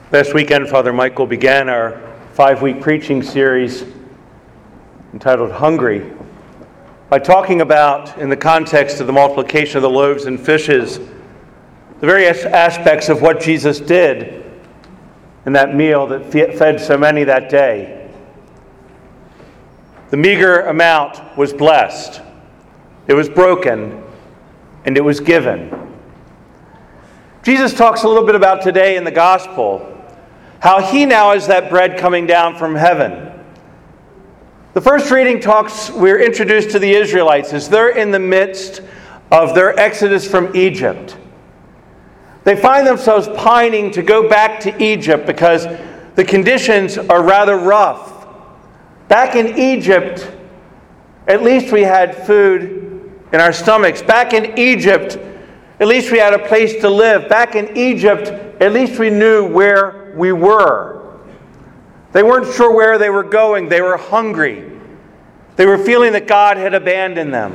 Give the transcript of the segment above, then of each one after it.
Last weekend, Father Michael began our 5-week preaching series entitled Hungry by talking about, in the context of the multiplication of the loaves and fishes, the various aspects of what Jesus did in that meal that fed so many that day. The meager amount was blessed, it was broken, and it was given. Jesus talks a little bit about today in the gospel, how he now is that bread coming down from heaven. The first reading we're introduced to the Israelites as they're in the midst of their exodus from Egypt. They find themselves pining to go back to Egypt because the conditions are rather rough. Back in Egypt, at least we had food in our stomachs. Back in Egypt, at least we had a place to live. Back in Egypt, at least we knew where we were. They weren't sure where they were going. They were hungry. They were feeling that God had abandoned them.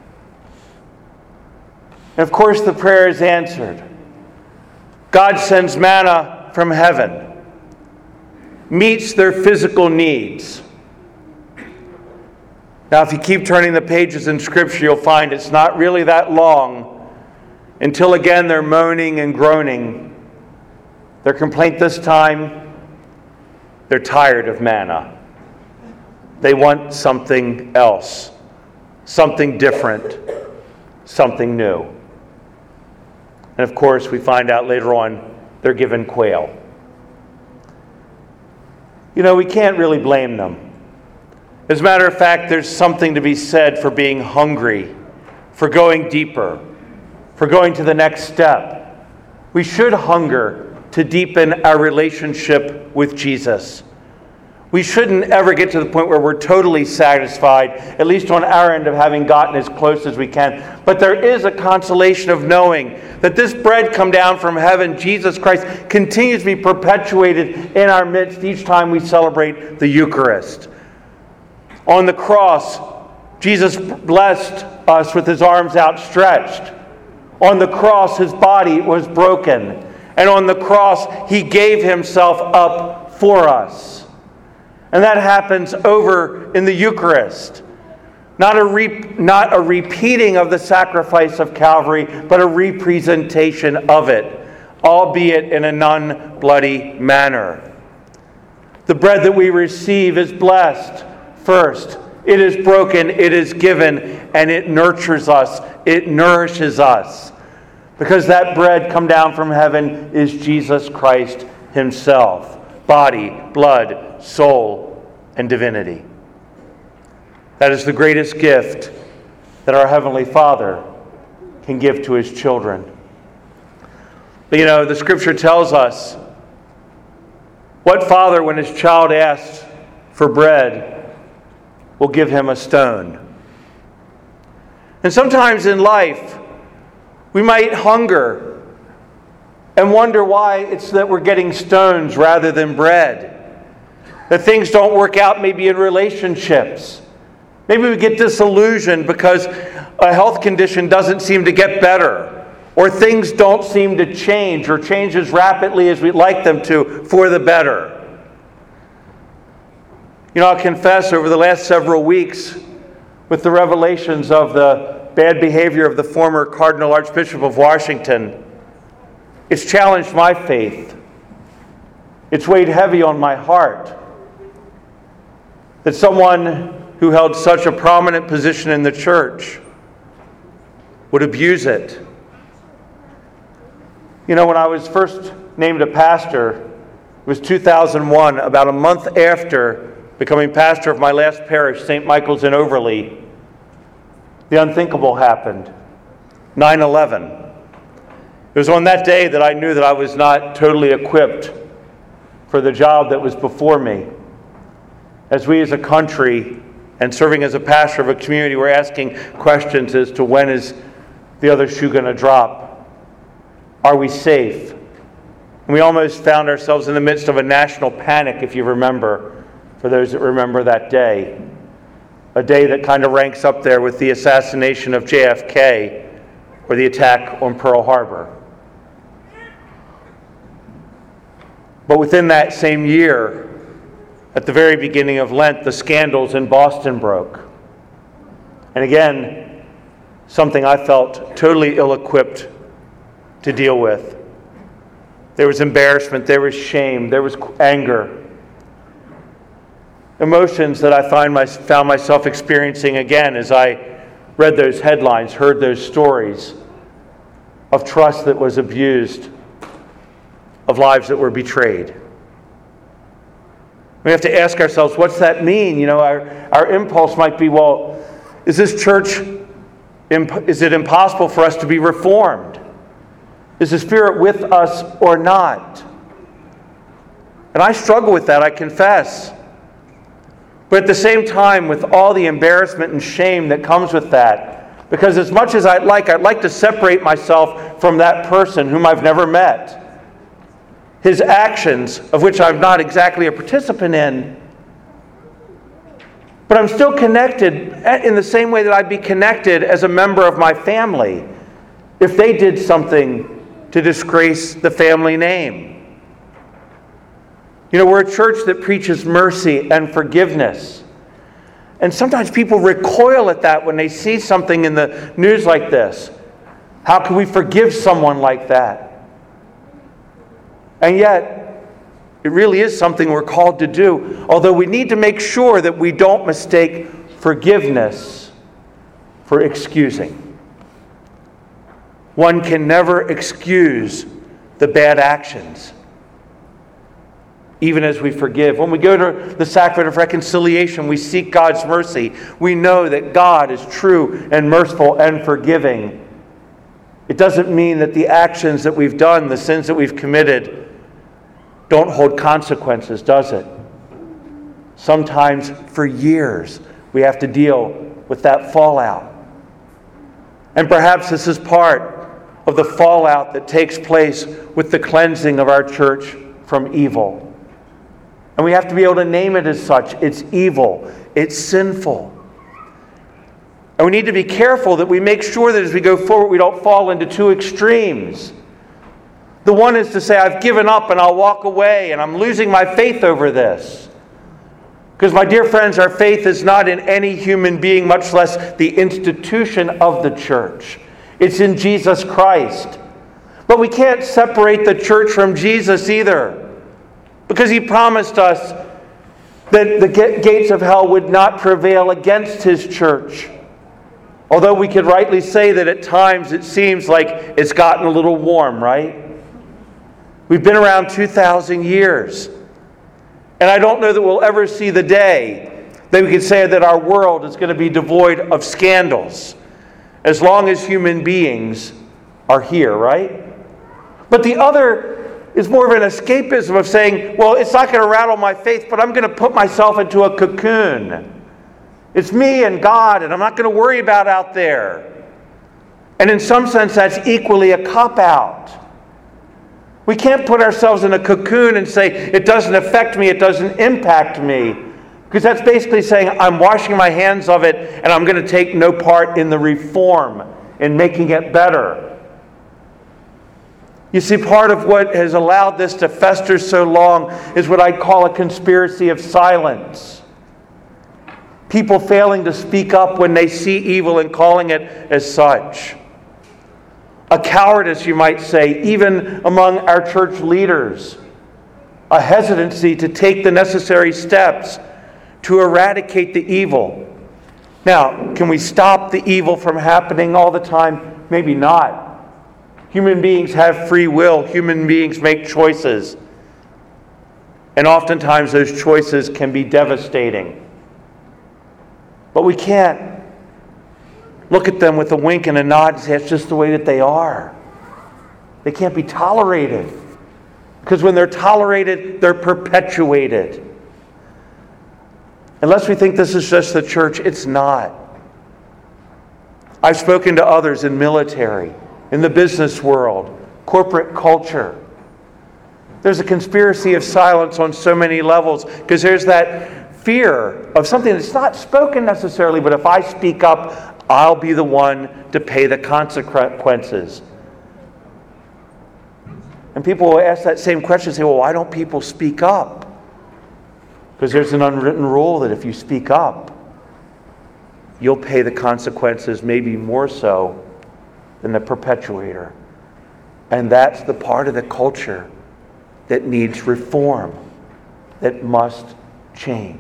And of course, the prayer is answered. God sends manna from heaven, meets their physical needs. Now, if you keep turning the pages in Scripture, you'll find it's not really that long until again they're moaning and groaning. Their complaint this time, they're tired of manna. They want something else, something different, something new. And of course, we find out later on, they're given quail. You know, we can't really blame them. As a matter of fact, there's something to be said for being hungry, for going deeper, for going to the next step. We should hunger to deepen our relationship with Jesus. We shouldn't ever get to the point where we're totally satisfied, at least on our end of having gotten as close as we can. But there is a consolation of knowing that this bread come down from heaven, Jesus Christ, continues to be perpetuated in our midst each time we celebrate the Eucharist. On the cross, Jesus blessed us with his arms outstretched. On the cross, his body was broken. And on the cross, he gave himself up for us. And that happens over in the Eucharist. Not a repeating of the sacrifice of Calvary, but a representation of it, albeit in a non-bloody manner. The bread that we receive is blessed first. It is broken, it is given, and it nurtures us. It nourishes us. Because that bread come down from heaven is Jesus Christ himself. Body, blood, soul, and divinity. That is the greatest gift that our Heavenly Father can give to his children. But you know, the Scripture tells us, what father, when his child asks for bread, will give him a stone? And sometimes in life, we might hunger and wonder why it's that we're getting stones rather than bread. That things don't work out maybe in relationships. Maybe we get disillusioned because a health condition doesn't seem to get better, or things don't seem to change or change as rapidly as we'd like them to for the better. You know, I'll confess, over the last several weeks, with the revelations of the bad behavior of the former Cardinal Archbishop of Washington, it's challenged my faith. It's weighed heavy on my heart that someone who held such a prominent position in the church would abuse it. You know, when I was first named a pastor, it was 2001, about a month after becoming pastor of my last parish, St. Michael's in Overlea. The unthinkable happened, 9/11. It was on that day that I knew that I was not totally equipped for the job that was before me. As we as a country, and serving as a pastor of a community, we're asking questions as to when is the other shoe going to drop? Are we safe? And we almost found ourselves in the midst of a national panic, if you remember, for those that remember that day. A day that kind of ranks up there with the assassination of JFK or the attack on Pearl Harbor. But within that same year, at the very beginning of Lent, the scandals in Boston broke. And again, something I felt totally ill-equipped to deal with. There was embarrassment, there was shame, there was anger. Emotions that I found myself experiencing again as I read those headlines, heard those stories of trust that was abused, of lives that were betrayed. We have to ask ourselves, what's that mean? You know, our impulse might be, well, is this church, is it impossible for us to be reformed? Is the Spirit with us or not? And I struggle with that, I confess. But at the same time, with all the embarrassment and shame that comes with that, because as much as I'd like to separate myself from that person whom I've never met. His actions, of which I'm not exactly a participant in, but I'm still connected in the same way that I'd be connected as a member of my family if they did something to disgrace the family name. You know, we're a church that preaches mercy and forgiveness. And sometimes people recoil at that when they see something in the news like this. How can we forgive someone like that? And yet, it really is something we're called to do. Although we need to make sure that we don't mistake forgiveness for excusing. One can never excuse the bad actions, even as we forgive. When we go to the sacrament of reconciliation, we seek God's mercy. We know that God is true and merciful and forgiving. It doesn't mean that the actions that we've done, the sins that we've committed, don't hold consequences, does it? Sometimes for years we have to deal with that fallout. And perhaps this is part of the fallout that takes place with the cleansing of our church from evil. And we have to be able to name it as such. It's evil. It's sinful. And we need to be careful that we make sure that as we go forward we don't fall into two extremes. The one is to say, I've given up and I'll walk away and I'm losing my faith over this. Because, my dear friends, our faith is not in any human being, much less the institution of the church. It's in Jesus Christ. But we can't separate the church from Jesus either. Because He promised us that the gates of hell would not prevail against His church. Although we could rightly say that at times it seems like it's gotten a little warm, right? We've been around 2,000 years. And I don't know that we'll ever see the day that we can say that our world is going to be devoid of scandals, as long as human beings are here, right? But the other is more of an escapism of saying, well, it's not going to rattle my faith, but I'm going to put myself into a cocoon. It's me and God, and I'm not going to worry about out there. And in some sense, that's equally a cop-out. We can't put ourselves in a cocoon and say, it doesn't affect me, it doesn't impact me. Because that's basically saying, I'm washing my hands of it, and I'm going to take no part in the reform, in making it better. You see, part of what has allowed this to fester so long is what I call a conspiracy of silence. People failing to speak up when they see evil and calling it as such. A cowardice, you might say, even among our church leaders. A hesitancy to take the necessary steps to eradicate the evil. Now, can we stop the evil from happening all the time? Maybe not. Human beings have free will. Human beings make choices. And oftentimes those choices can be devastating. But we can't look at them with a wink and a nod and say, it's just the way that they are. They can't be tolerated. Because when they're tolerated, they're perpetuated. Unless we think this is just the church, it's not. I've spoken to others in military, in the business world, corporate culture. There's a conspiracy of silence on so many levels because there's that fear of something that's not spoken necessarily, but if I speak up, I'll be the one to pay the consequences. And people will ask that same question and say, well, why don't people speak up? Because there's an unwritten rule that if you speak up, you'll pay the consequences, maybe more so than the perpetuator. And that's the part of the culture that needs reform, that must change.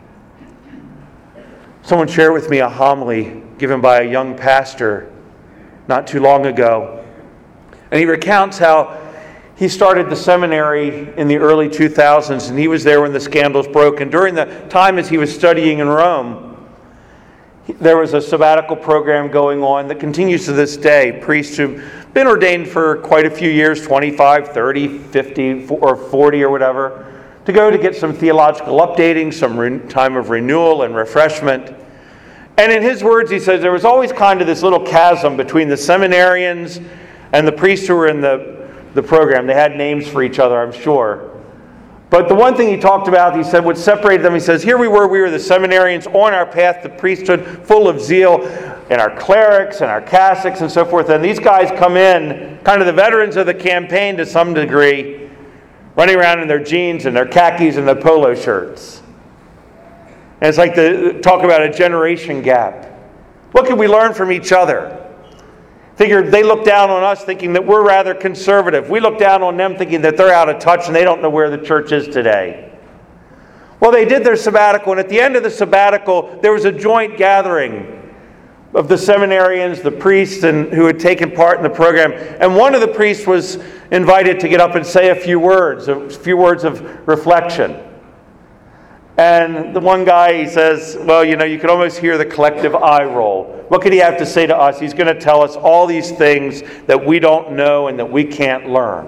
Someone shared with me a homily given by a young pastor not too long ago. And he recounts how he started the seminary in the early 2000s, and he was there when the scandals broke. And during the time as he was studying in Rome, there was a sabbatical program going on that continues to this day. Priests who've been ordained for quite a few years, 25, 30, 50, or 40 or whatever, to go to get some theological updating, some time of renewal and refreshment. And in his words, he says, there was always kind of this little chasm between the seminarians and the priests who were in the program. They had names for each other, I'm sure. But the one thing he talked about, he said, what separated them, he says, here we were the seminarians on our path to priesthood, full of zeal, and our clerics and our catholics and so forth. And these guys come in, kind of the veterans of the campaign to some degree, running around in their jeans and their khakis and their polo shirts. And it's like talk about a generation gap. What can we learn from each other? Figured they look down on us thinking that we're rather conservative. We look down on them thinking that they're out of touch and they don't know where the church is today. Well, they did their sabbatical, and at the end of the sabbatical, there was a joint gathering of the seminarians, the priests, and who had taken part in the program. And one of the priests was invited to get up and say a few words of reflection. And the one guy, he says, well, you could almost hear the collective eye roll. What could he have to say to us? He's going to tell us all these things that we don't know and that we can't learn.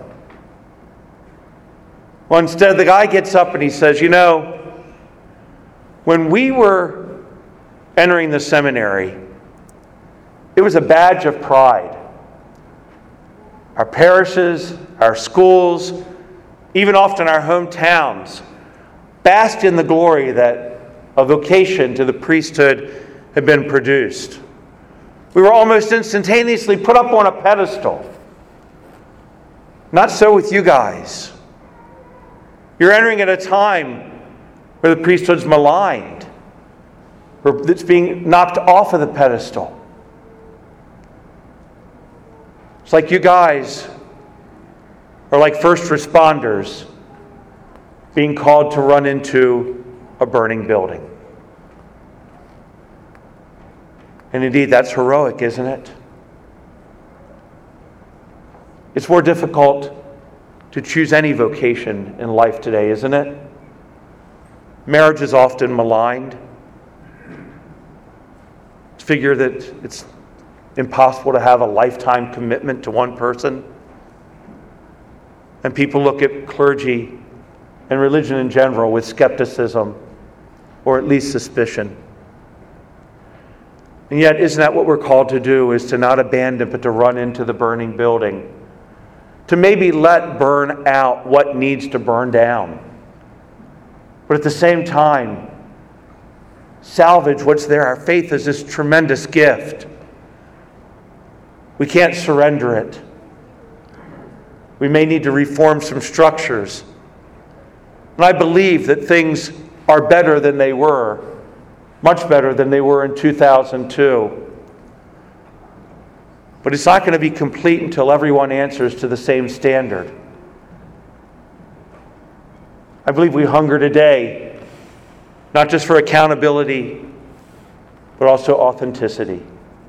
Well, instead, the guy gets up and he says, when we were entering the seminary, it was a badge of pride. Our parishes, our schools, even often our hometowns, basked in the glory that a vocation to the priesthood had been produced. We were almost instantaneously put up on a pedestal. Not so with you guys. You're entering at a time where the priesthood's maligned, where it's being knocked off of the pedestal. It's like you guys are like first responders being called to run into a burning building. And indeed, that's heroic, isn't it? It's more difficult to choose any vocation in life today, isn't it? Marriage is often maligned. Figure that it's impossible to have a lifetime commitment to one person. And people look at clergy and religion in general with skepticism, or at least suspicion. And yet, isn't that what we're called to do, is to not abandon, but to run into the burning building? To maybe let burn out what needs to burn down. But at the same time, salvage what's there. Our faith is this tremendous gift. We can't surrender it. We may need to reform some structures. And I believe that things are better than they were, much better than they were in 2002. But it's not going to be complete until everyone answers to the same standard. I believe we hunger today, not just for accountability, but also authenticity.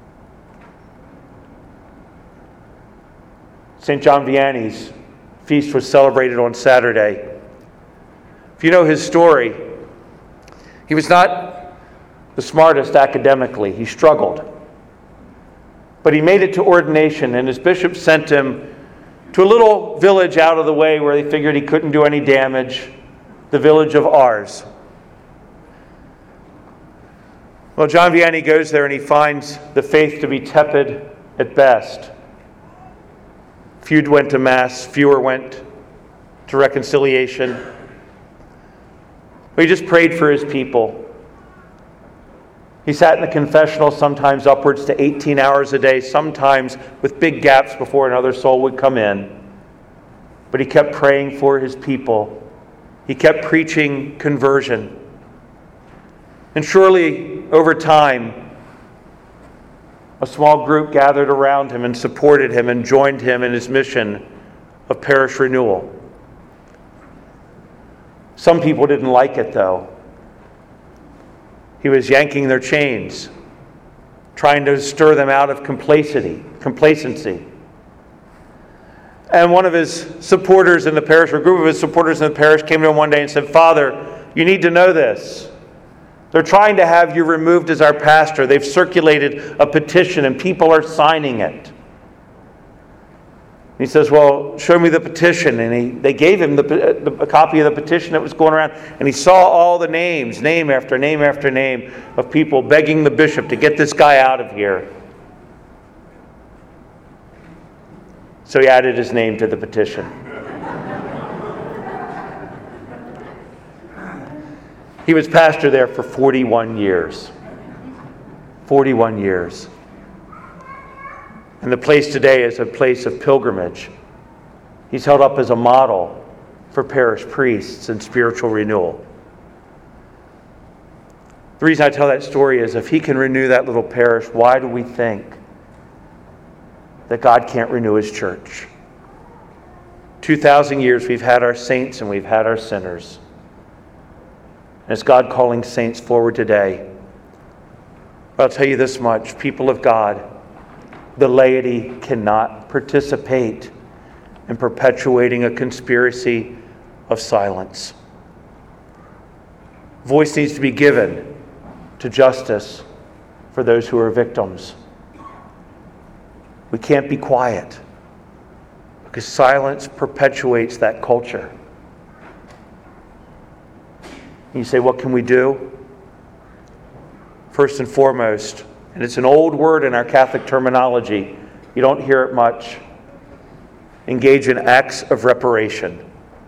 St. John Vianney's feast was celebrated on Saturday. If you know his story, he was not the smartest academically. He struggled. But he made it to ordination, and his bishop sent him to a little village out of the way where they figured he couldn't do any damage, the village of Ars. Well, John Vianney goes there and he finds the faith to be tepid at best. Few went to Mass, fewer went to reconciliation. He just prayed for his people. He sat in the confessional sometimes upwards to 18 hours a day, sometimes with big gaps before another soul would come in. But he kept praying for his people. He kept preaching conversion. And surely, over time, a small group gathered around him and supported him and joined him in his mission of parish renewal. Some people didn't like it, though. He was yanking their chains, trying to stir them out of complacency. And one of his supporters in the parish, or a group of his supporters in the parish, came to him one day and said, "Father, you need to know this. They're trying to have you removed as our pastor. They've circulated a petition and people are signing it." He says, "Well, show me the petition." And they gave him a copy of the petition that was going around. And he saw all the names, name after name after name, of people begging the bishop to get this guy out of here. So he added his name to the petition. He was pastor there for 41 years. 41 years. And the place today is a place of pilgrimage. He's held up as a model for parish priests and spiritual renewal. The reason I tell that story is if he can renew that little parish, why do we think that God can't renew his church? 2,000 years we've had our saints and we've had our sinners. And it's God calling saints forward today. But I'll tell you this much, people of God, the laity cannot participate in perpetuating a conspiracy of silence. Voice needs to be given to justice for those who are victims. We can't be quiet because silence perpetuates that culture. You say, what can we do? First and foremost, and it's an old word in our Catholic terminology, you don't hear it much, engage in acts of reparation.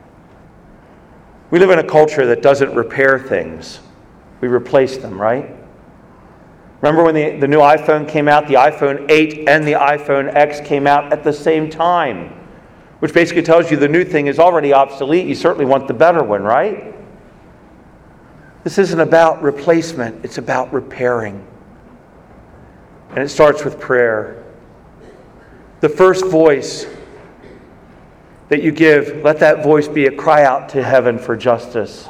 We live in a culture that doesn't repair things. We replace them, right? Remember when the new iPhone came out, the iPhone 8 and the iPhone X came out at the same time, which basically tells you the new thing is already obsolete. You certainly want the better one, right? This isn't about replacement, it's about repairing. And it starts with prayer. The first voice that you give, let that voice be a cry out to heaven for justice.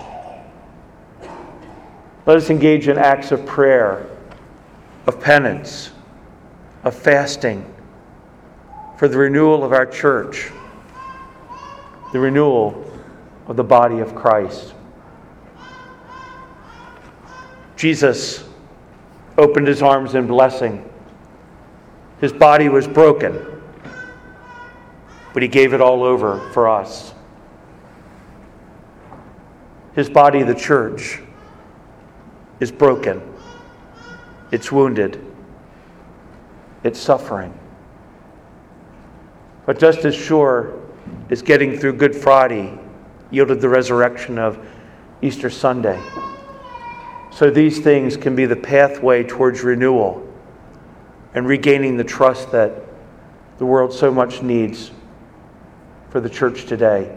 Let us engage in acts of prayer, of penance, of fasting, for the renewal of our church, the renewal of the body of Christ. Jesus opened his arms in blessing. His body was broken, but he gave it all over for us. His body, the church, is broken. It's wounded. It's suffering. But just as sure as getting through Good Friday yielded the resurrection of Easter Sunday, so these things can be the pathway towards renewal and regaining the trust that the world so much needs for the church today.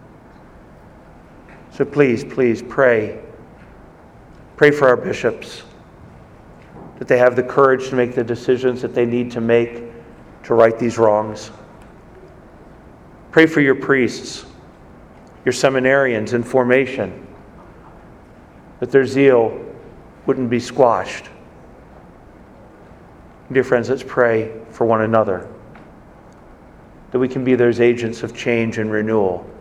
So please, please pray. Pray for our bishops, that they have the courage to make the decisions that they need to make to right these wrongs. Pray for your priests, your seminarians in formation, that their zeal wouldn't be squashed. Dear friends, let's pray for one another, that we can be those agents of change and renewal